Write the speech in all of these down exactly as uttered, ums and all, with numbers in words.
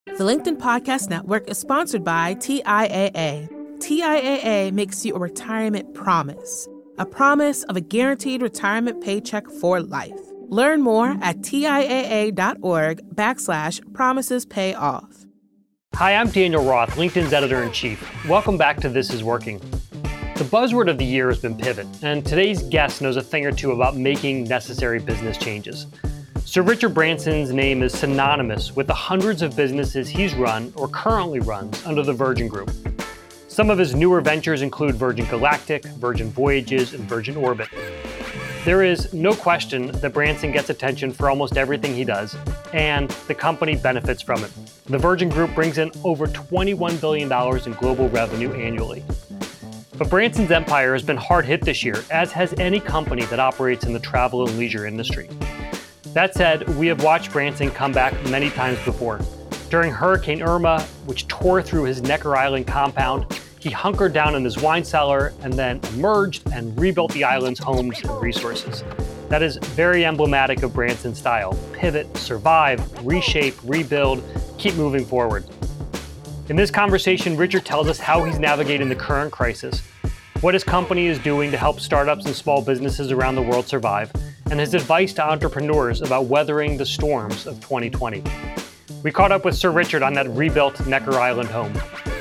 The LinkedIn Podcast Network is sponsored by T I A A. T I A A makes you a retirement promise, a promise of a guaranteed retirement paycheck for life. Learn more at TIAA.org backslash promises pay off. Hi, I'm Daniel Roth, LinkedIn's editor-in-chief. Welcome back to This Is Working. The buzzword of the year has been pivot, and today's guest knows a thing or two about making necessary business changes. Sir Richard Branson's name is synonymous with the hundreds of businesses he's run or currently runs under the Virgin Group. Some of his newer ventures include Virgin Galactic, Virgin Voyages, and Virgin Orbit. There is no question that Branson gets attention for almost everything he does, and the company benefits from it. The Virgin Group brings in over twenty-one billion dollars in global revenue annually. But Branson's empire has been hard hit this year, as has any company that operates in the travel and leisure industry. That said, we have watched Branson come back many times before. During Hurricane Irma, which tore through his Necker Island compound, he hunkered down in his wine cellar and then emerged and rebuilt the island's homes and resources. That is very emblematic of Branson's style: pivot, survive, reshape, rebuild, keep moving forward. In this conversation, Richard tells us how he's navigating the current crisis, what his company is doing to help startups and small businesses around the world survive, and his advice to entrepreneurs about weathering the storms of twenty twenty. We caught up with Sir Richard on that rebuilt Necker Island home.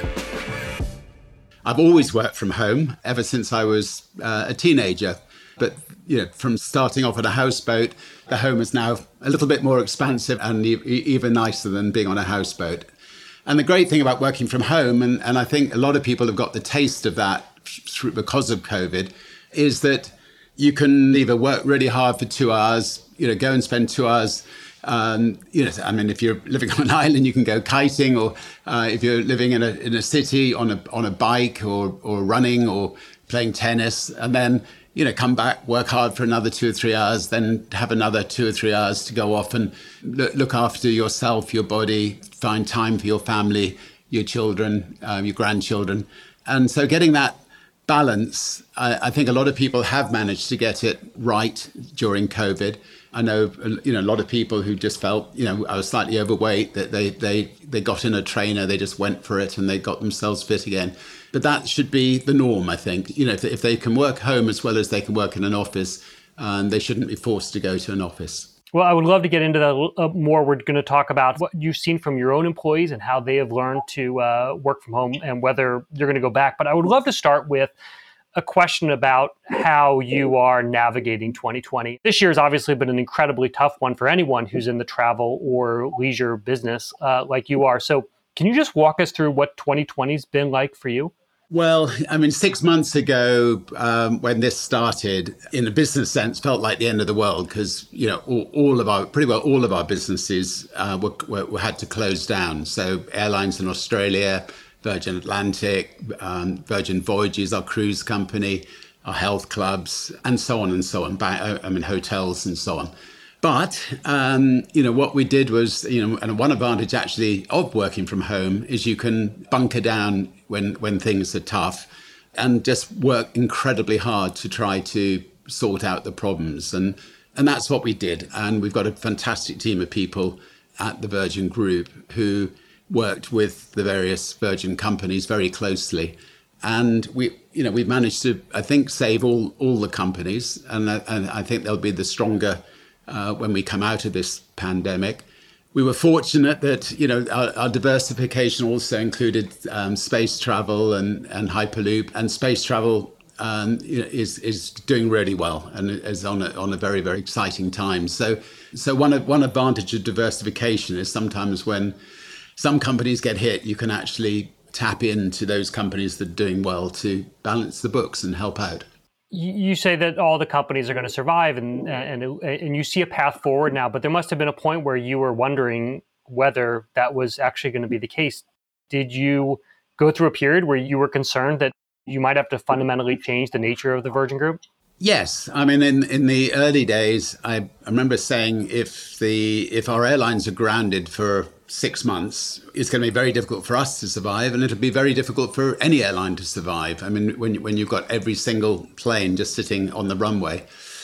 I've always worked from home ever since I was uh, a teenager. But you know, from starting off on a houseboat, the home is now a little bit more expansive and e- even nicer than being on a houseboat. And the great thing about working from home, and, and I think a lot of people have got the taste of that through, because of COVID, is that you can either work really hard for two hours, you know, go and spend two hours Um, you know, I mean, if you're living on an island, you can go kiting, or uh, if you're living in a in a city on a on a bike, or or running, or playing tennis, and then you know come back, work hard for another two or three hours, then have another two or three hours to go off and look, look after yourself, your body, find time for your family, your children, um, your grandchildren, and so getting that balance, I, I think a lot of people have managed to get it right during COVID. I know, you know, a lot of people who just felt, you know, I was slightly overweight, that they they they got in a trainer, they just went for it and they got themselves fit again. But that should be the norm, I think. You know, if, if they can work home as well as they can work in an office, um, they shouldn't be forced to go to an office. Well, I would love to get into that uh, more. We're going to talk about what you've seen from your own employees and how they have learned to uh, work from home and whether you're going to go back. But I would love to start with a question about how you are navigating twenty twenty. This year has obviously been an incredibly tough one for anyone who's in the travel or leisure business uh, like you are. So can you just walk us through what twenty twenty's been like for you? Well, I mean, six months ago, um, when this started, in a business sense, felt like the end of the world because, you know, all, all of our, pretty well all of our businesses uh, were, were, were had to close down. So airlines in Australia, Virgin Atlantic, um, Virgin Voyages, our cruise company, our health clubs, and so on and so on. I mean, hotels and so on. But, um, you know, what we did was, you know, and one advantage actually of working from home is you can bunker down when, when things are tough and just work incredibly hard to try to sort out the problems. And, and that's what we did. And we've got a fantastic team of people at the Virgin Group who worked with the various Virgin companies very closely. And we, you know, we've managed to, I think, save all, all the companies. And, uh, and I think they'll be the stronger uh, when we come out of this pandemic. We were fortunate that, you know, our, our diversification also included um, space travel and, and Hyperloop. And space travel um, you know, is is doing really well and is on a, on a very, very exciting time. So, so one one advantage of diversification is sometimes when some companies get hit, you can actually tap into those companies that are doing well to balance the books and help out. You say that all the companies are going to survive and, and, and you see a path forward now, but there must have been a point where you were wondering whether that was actually going to be the case. Did you go through a period where you were concerned that you might have to fundamentally change the nature of the Virgin Group? Yes. I mean, in, in the early days, I, I remember saying if the if our airlines are grounded for six months, it's going to be very difficult for us to survive, and it'll be very difficult for any airline to survive. I mean, when when you've got every single plane just sitting on the runway.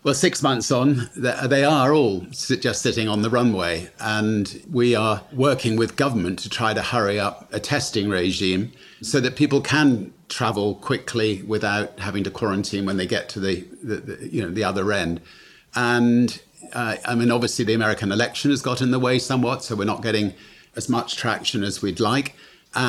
Well, six months on, they are all just sitting on the runway. And we are working with government to try to hurry up a testing regime so that people can travel quickly without having to quarantine when they get to the, the, the you know, the other end. And uh, I mean, obviously, the American election has got in the way somewhat, so we're not getting as much traction as we'd like.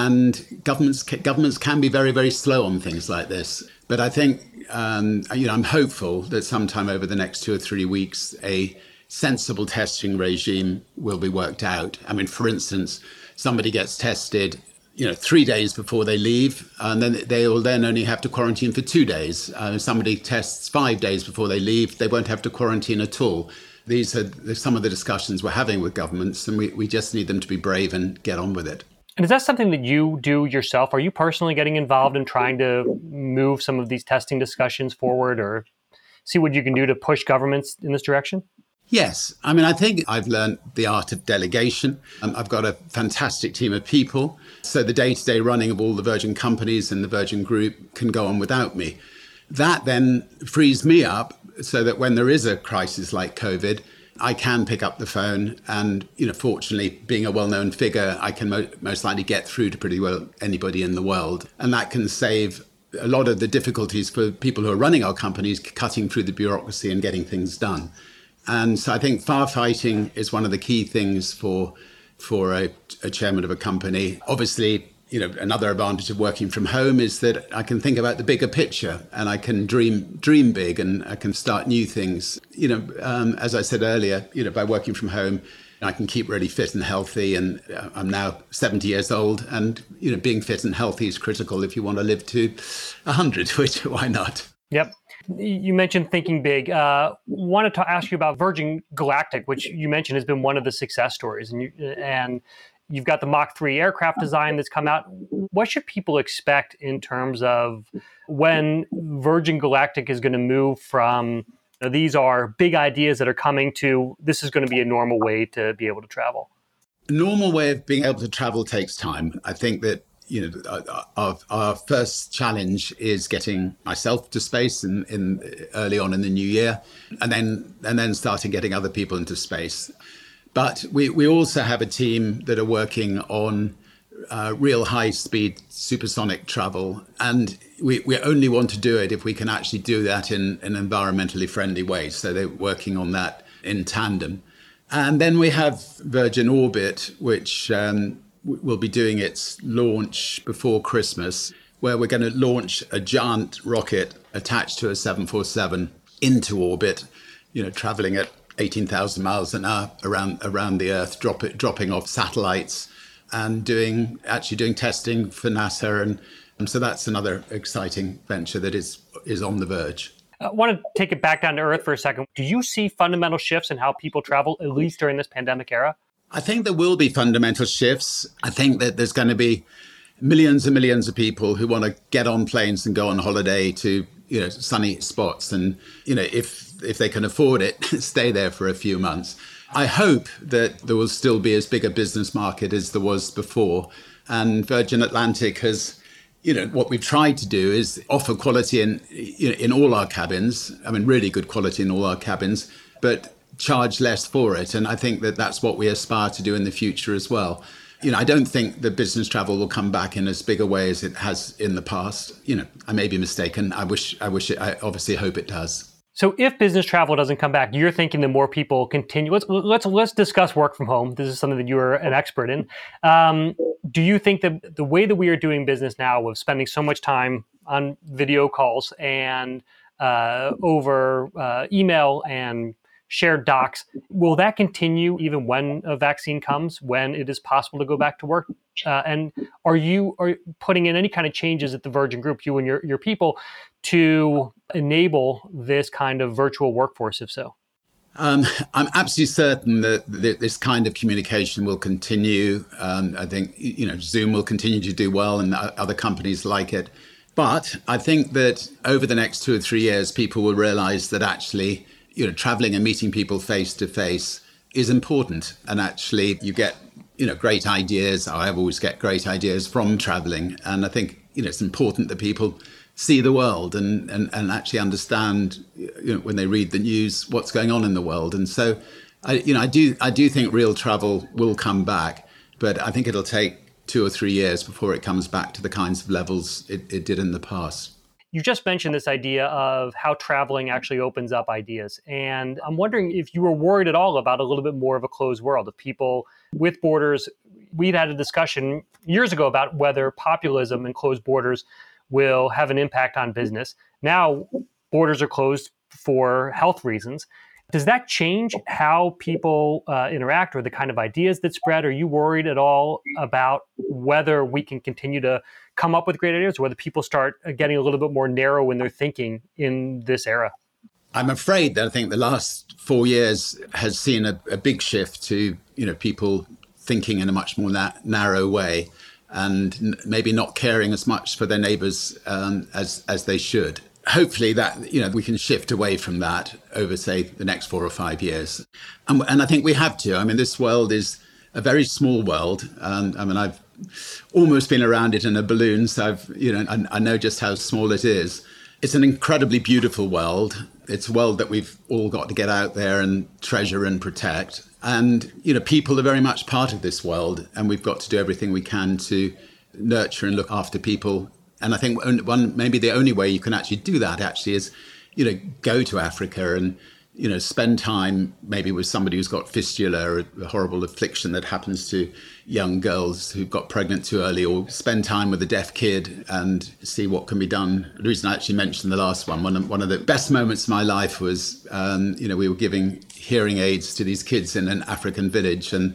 And governments governments can be very, very slow on things like this. But I think, um, you know, I'm hopeful that sometime over the next two or three weeks, a sensible testing regime will be worked out. I mean, for instance, somebody gets tested, you know, three days before they leave, and then they will then only have to quarantine for two days. Uh, if somebody tests five days before they leave, they won't have to quarantine at all. These are some of the discussions we're having with governments, and we, we just need them to be brave and get on with it. And is that something that you do yourself? Are you personally getting involved in trying to move some of these testing discussions forward or see what you can do to push governments in this direction? Yes. I mean, I think I've learned the art of delegation. Um, I've got a fantastic team of people. So the day-to-day running of all the Virgin companies and the Virgin Group can go on without me. That then frees me up so that when there is a crisis like COVID, I can pick up the phone and, you know, fortunately, being a well-known figure, I can mo- most likely get through to pretty well anybody in the world. And that can save a lot of the difficulties for people who are running our companies, cutting through the bureaucracy and getting things done. And so I think firefighting is one of the key things for for a, a chairman of a company. Obviously, you know, another advantage of working from home is that I can think about the bigger picture and I can dream dream big and I can start new things. You know, um, as I said earlier, you know, by working from home, I can keep really fit and healthy. And I'm now seventy years old. And, you know, being fit and healthy is critical if you want to live to one hundred, which why not? Yep. You mentioned thinking big. Uh, wanted to ask you about Virgin Galactic, which you mentioned has been one of the success stories. And you, and you've got the Mach three aircraft design that's come out. What should people expect in terms of when Virgin Galactic is going to move from, you know, these are big ideas that are coming to this is going to be a normal way to be able to travel? A normal way of being able to travel takes time. I think that, you know, our, our first challenge is getting myself to space in, in early on in the new year, and then and then starting getting other people into space. But we, we also have a team that are working on uh, real high-speed supersonic travel, and we, we only want to do it if we can actually do that in, in an environmentally friendly way. So they're working on that in tandem. And then we have Virgin Orbit, which um, will be doing its launch before Christmas, where we're going to launch a giant rocket attached to a seven forty-seven into orbit, you know, traveling at eighteen thousand miles an hour around around the Earth, drop it, dropping off satellites and doing actually doing testing for NASA. And, and so that's another exciting venture that is is on the verge. I want to take it back down to earth for a second. Do you see fundamental shifts in how people travel, at least during this pandemic era? I think there will be fundamental shifts. I think that there's going to be millions and millions of people who want to get on planes and go on holiday to, you know, sunny spots. And, you know, if if they can afford it, stay there for a few months. I hope that there will still be as big a business market as there was before. And Virgin Atlantic has, you know, what we've tried to do is offer quality in, you know, in all our cabins. I mean, really good quality in all our cabins, but charge less for it. And I think that that's what we aspire to do in the future as well. You know, I don't think that business travel will come back in as big a way as it has in the past. You know, I may be mistaken. I wish, I wish it, I obviously hope it does. So if business travel doesn't come back, you're thinking the more people continue. Let's let's let's discuss work from home. This is something that you are an expert in. Um, do you think that the way that we are doing business now, with spending so much time on video calls and uh, over uh, email and shared docs, will that continue even when a vaccine comes, when it is possible to go back to work? Uh, and are you are you putting in any kind of changes at the Virgin Group, you and your, your people, to enable this kind of virtual workforce, if so? Um, I'm absolutely certain that th- this kind of communication will continue. Um, I think, you know, Zoom will continue to do well and other companies like it. But I think that over the next two or three years, people will realize that actually, you know, traveling and meeting people face to face is important. And actually you get, you know, great ideas. I always get great ideas from traveling. And I think, you know, it's important that people see the world and, and, and actually understand, you know, when they read the news, what's going on in the world. And so, I, you know, I do I do think real travel will come back, but I think it'll take two or three years before it comes back to the kinds of levels it, it did in the past. You just mentioned this idea of how traveling actually opens up ideas. And I'm wondering if you were worried at all about a little bit more of a closed world of people with borders. We'd had a discussion years ago about whether populism and closed borders will have an impact on business. Now, borders are closed for health reasons. Does that change how people uh, interact or the kind of ideas that spread? Are you worried at all about whether we can continue to come up with great ideas, or whether people start getting a little bit more narrow in their thinking in this era? I'm afraid that I think the last four years has seen a, a big shift to, you know, people thinking in a much more na- narrow way and n- maybe not caring as much for their neighbours um, as as they should. Hopefully that, you know, we can shift away from that over, say, the next four or five years. And, and I think we have to. I mean, this world is a very small world. Um, I mean, I've almost been around it in a balloon, so I've, you know, I, I know just how small it is. It's an incredibly beautiful world. It's a world that we've all got to get out there and treasure and protect. And, you know, people are very much part of this world, and we've got to do everything we can to nurture and look after people. And I think one, maybe the only way you can actually do that actually is, you know, go to Africa and, you know, spend time maybe with somebody who's got fistula, or a horrible affliction that happens to young girls who've got pregnant too early, or spend time with a deaf kid and see what can be done. The reason I actually mentioned the last one, one of, one of the best moments of my life was, um, you know, we were giving hearing aids to these kids in an African village, and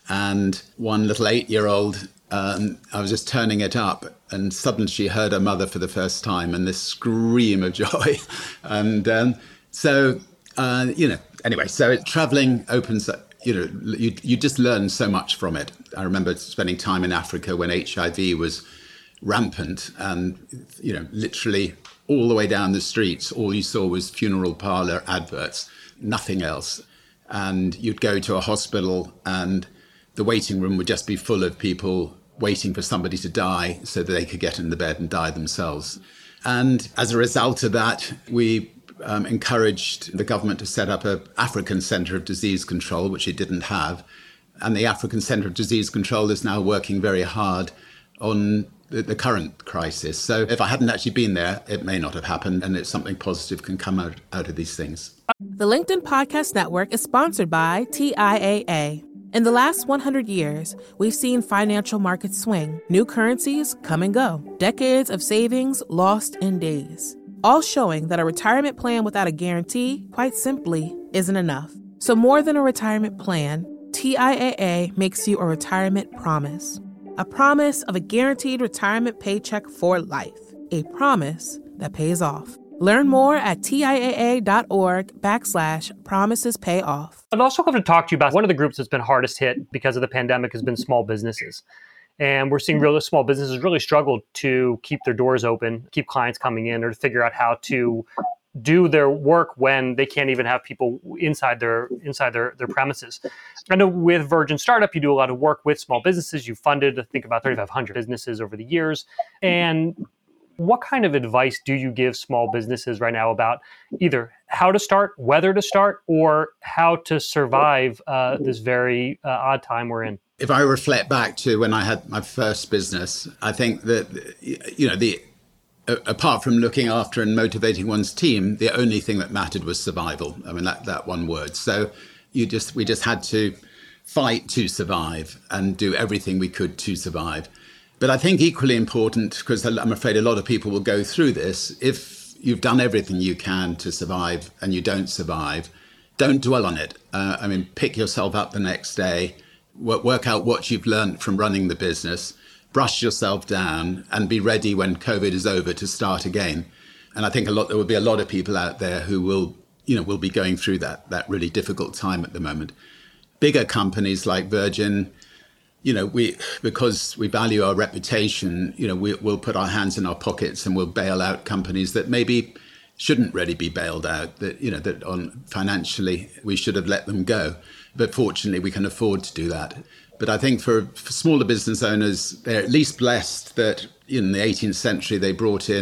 and one little eight-year-old, um, I was just turning it up, and suddenly she heard her mother for the first time, and this scream of joy. and um, so, uh, you know, anyway, so traveling opens up, you know, you, you just learn so much from it. I remember spending time in Africa when H I V was rampant, and, you know, literally all the way down the streets, all you saw was funeral parlor adverts, nothing else. And you'd go to a hospital and the waiting room would just be full of people waiting for somebody to die so that they could get in the bed and die themselves. And as a result of that, we um, encouraged the government to set up an African Centre of Disease Control, which it didn't have. And the African Centre of Disease Control is now working very hard on the, the current crisis. So if I hadn't actually been there, it may not have happened, and it's something positive can come out, out of these things. The LinkedIn Podcast Network is sponsored by T I A A. In the last one hundred years, we've seen financial markets swing, new currencies come and go, decades of savings lost in days, all showing that a retirement plan without a guarantee, quite simply, isn't enough. So more than a retirement plan, T I A A makes you a retirement promise, a promise of a guaranteed retirement paycheck for life, a promise that pays off. Learn more at TIAA.org backslash promises pay off. I'd also love to talk to you about one of the groups that's been hardest hit because of the pandemic has been small businesses. And we're seeing real small businesses really struggle to keep their doors open, keep clients coming in, or to figure out how to do their work when they can't even have people inside their inside their, their premises. I know with Virgin Startup, you do a lot of work with small businesses. You funded, I think, about thirty-five hundred businesses over the years. And what kind of advice do you give small businesses right now about either how to start, whether to start, or how to survive uh, this very uh, odd time we're in? If I reflect back to when I had my first business, I think that, you know, the apart from looking after and motivating one's team, the only thing that mattered was survival. I mean, that, that one word. So you just we just had to fight to survive and do everything we could to survive. But I think equally important, because I'm afraid a lot of people will go through this, if you've done everything you can to survive and you don't survive, don't dwell on it. Uh, I mean, pick yourself up the next day, work, work out what you've learned from running the business, brush yourself down, and be ready when COVID is over to start again. And I think a lot there will be a lot of people out there who will, you know, will be going through that that really difficult time at the moment. Bigger companies like Virgin, you know, we because we value our reputation, you know, we, we'll put our hands in our pockets and we'll bail out companies that maybe shouldn't really be bailed out, that, you know, that on financially we should have let them go. But fortunately, we can afford to do that. But I think for, for smaller business owners, they're at least blessed that in the eighteenth century, they brought in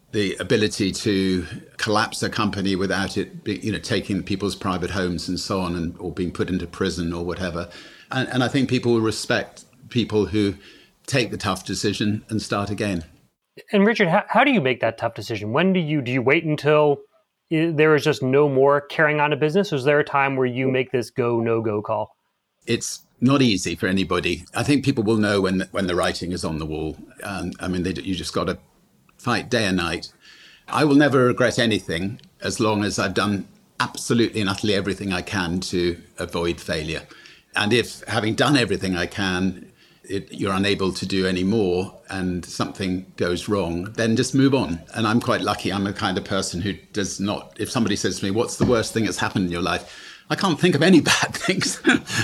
the ability to collapse a company without it, be, you know, taking people's private homes and so on, and or being put into prison or whatever. And, and I think people will respect people who take the tough decision and start again. And Richard, how, how do you make that tough decision? When do you do you wait until there is just no more carrying on a business? Or is there a time where you make this go, no go call? It's not easy for anybody. I think people will know when the, when the writing is on the wall. Um, I mean, they, you just got to fight day and night. I will never regret anything as long as I've done absolutely and utterly everything I can to avoid failure. And if, having done everything I can, it, you're unable to do any more and something goes wrong, then just move on. And I'm quite lucky. I'm the kind of person who does not, if somebody says to me, what's the worst thing that's happened in your life? I can't think of any bad things.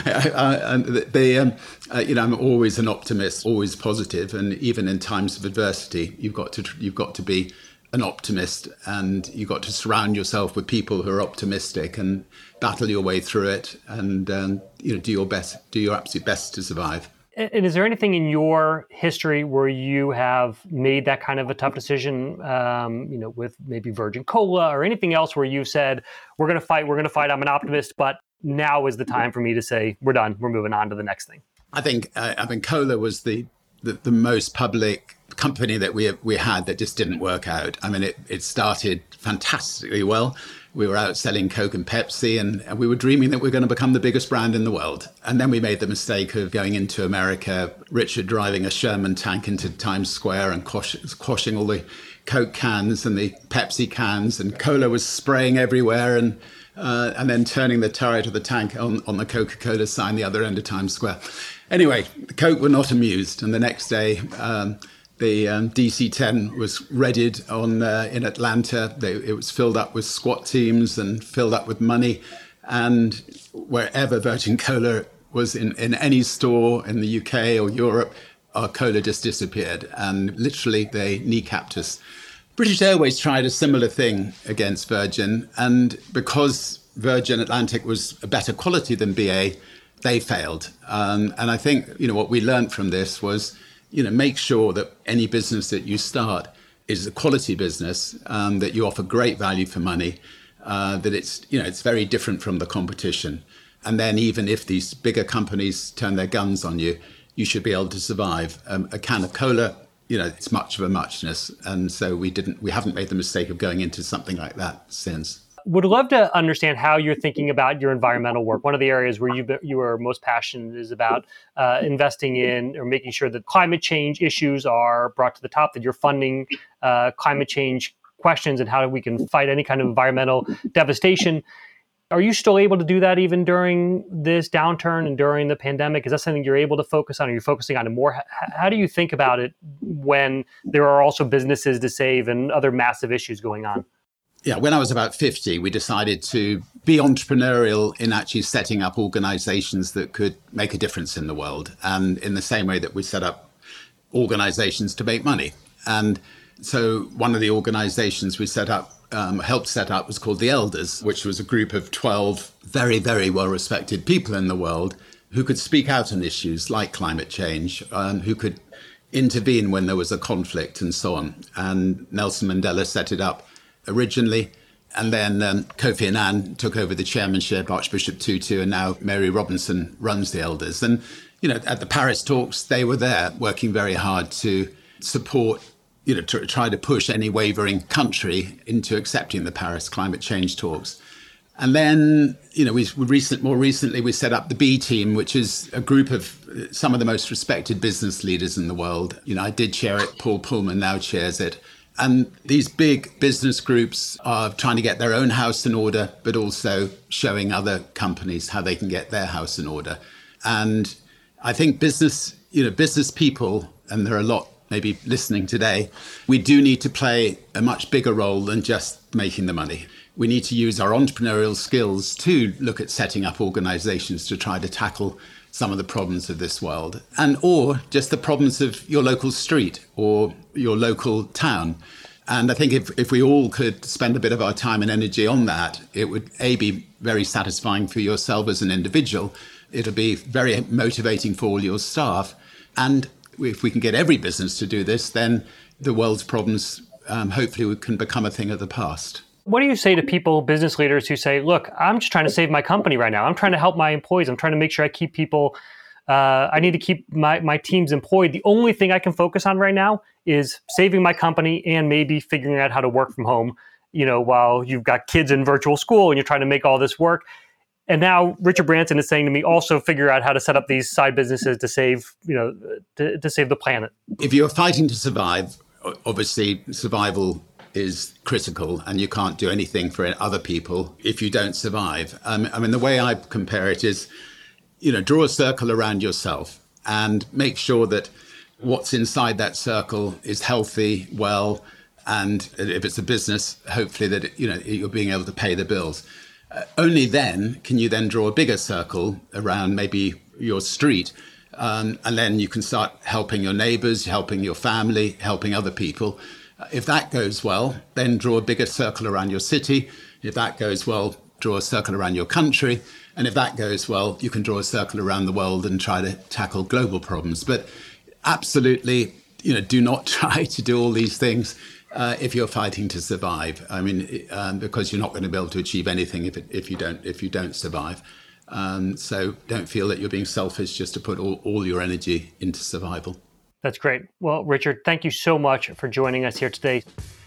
uh, they, um, uh, you know, I'm always an optimist, always positive, and even in times of adversity, you've got to you've got to be an optimist, and you've got to surround yourself with people who are optimistic and battle your way through it, and um, you know, do your best, do your absolute best to survive. And is there anything in your history where you have made that kind of a tough decision, um, you know, with maybe Virgin Cola or anything else where you said, we're going to fight, we're going to fight, I'm an optimist, but now is the time for me to say, we're done, we're moving on to the next thing? I think, uh, I mean, Cola was the, the, the most public company that we we had that just didn't work out. I mean, it, it started fantastically well. We were out selling Coke and Pepsi, and, and we were dreaming that we were going to become the biggest brand in the world. And then we made the mistake of going into America, Richard driving a Sherman tank into Times Square and quash, quashing all the Coke cans and the Pepsi cans, and Cola was spraying everywhere, and uh, and then turning the turret of the tank on, on the Coca-Cola sign the other end of Times Square. Anyway, Coke were not amused, and the next day, um, The um, D C ten was readied on uh, in Atlanta. They, it was filled up with SWAT teams and filled up with money. And wherever Virgin Cola was in, in any store in the U K or Europe, our cola just disappeared. And literally, they kneecapped us. British Airways tried a similar thing against Virgin. And because Virgin Atlantic was a better quality than B A, they failed. Um, and I think, you know, what we learned from this was, you know, make sure that any business that you start is a quality business, um, that you offer great value for money, uh, that it's, you know, it's very different from the competition. And then even if these bigger companies turn their guns on you, you should be able to survive. Um, a can of cola, you know, it's much of a muchness. And so we didn't, we haven't made the mistake of going into something like that since. Would love to understand how you're thinking about your environmental work. One of the areas where you you are most passionate is about uh, investing in or making sure that climate change issues are brought to the top, that you're funding uh, climate change questions and how we can fight any kind of environmental devastation. Are you still able to do that even during this downturn and during the pandemic? Is that something you're able to focus on? Are you focusing on it more? How do you think about it when there are also businesses to save and other massive issues going on? Yeah, when I was about fifty, we decided to be entrepreneurial in actually setting up organizations that could make a difference in the world. And in the same way that we set up organizations to make money. And so one of the organizations we set up, um, helped set up was called The Elders, which was a group of twelve very, very well-respected people in the world who could speak out on issues like climate change, um, who could intervene when there was a conflict and so on. And Nelson Mandela set it up originally, and then um, Kofi Annan took over the chairmanship, Archbishop Tutu, and now Mary Robinson runs the Elders. And, you know, at the Paris talks, they were there working very hard to support, you know, to try to push any wavering country into accepting the Paris climate change talks. And then, you know, we recent, more recently, we set up the B Team, which is a group of some of the most respected business leaders in the world. You know, I did chair it, Paul Pullman now chairs it. And these big business groups are trying to get their own house in order, but also showing other companies how they can get their house in order. And I think business, you know, business people, and there are a lot maybe listening today, we do need to play a much bigger role than just making the money. We need to use our entrepreneurial skills to look at setting up organizations to try to tackle some of the problems of this world, and or just the problems of your local street or your local town. And I think if, if we all could spend a bit of our time and energy on that, it would, A, be very satisfying for yourself as an individual. It'll be very motivating for all your staff. And if we can get every business to do this, then the world's problems um, hopefully we can become a thing of the past. What do you say to people, business leaders who say, look, I'm just trying to save my company right now. I'm trying to help my employees. I'm trying to make sure I keep people, uh, I need to keep my, my teams employed. The only thing I can focus on right now is saving my company and maybe figuring out how to work from home, you know, while you've got kids in virtual school and you're trying to make all this work. And now Richard Branson is saying to me, also figure out how to set up these side businesses to save, you know, to, to save the planet. If you're fighting to survive, obviously survival is critical, and you can't do anything for other people if you don't survive. Um, I mean, the way I compare it is, you know, draw a circle around yourself and make sure that what's inside that circle is healthy, well, and if it's a business, hopefully that, you know, you're being able to pay the bills. Uh, only then can you then draw a bigger circle around maybe your street, um, and then you can start helping your neighbors, helping your family, helping other people. If that goes well, then draw a bigger circle around your city. If that goes well, draw a circle around your country. And if that goes well, you can draw a circle around the world and try to tackle global problems. But absolutely, you know, do not try to do all these things uh, if you're fighting to survive. I mean, um, because you're not going to be able to achieve anything if it, if you don't if you don't survive. Um, so don't feel that you're being selfish just to put all, all your energy into survival. That's great. Well, Richard, thank you so much for joining us here today.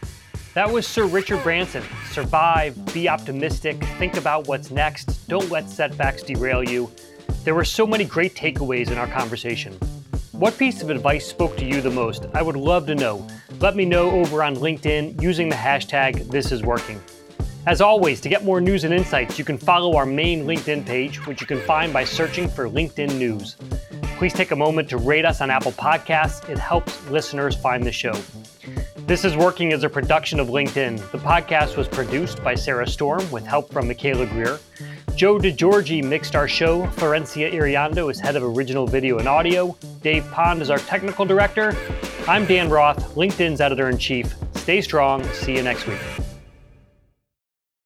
That was Sir Richard Branson. Survive, be optimistic, think about what's next, don't let setbacks derail you. There were so many great takeaways in our conversation. What piece of advice spoke to you the most? I would love to know. Let me know over on LinkedIn using the hashtag ThisIsWorking. As always, to get more news and insights, you can follow our main LinkedIn page, which you can find by searching for LinkedIn News. Please take a moment to rate us on Apple Podcasts. It helps listeners find the show. This is Working as a production of LinkedIn. The podcast was produced by Sarah Storm with help from Michaela Greer. Joe DeGiorgi mixed our show. Florencia Iriando is head of original video and audio. Dave Pond is our technical director. I'm Dan Roth, LinkedIn's editor-in-chief. Stay strong. See you next week.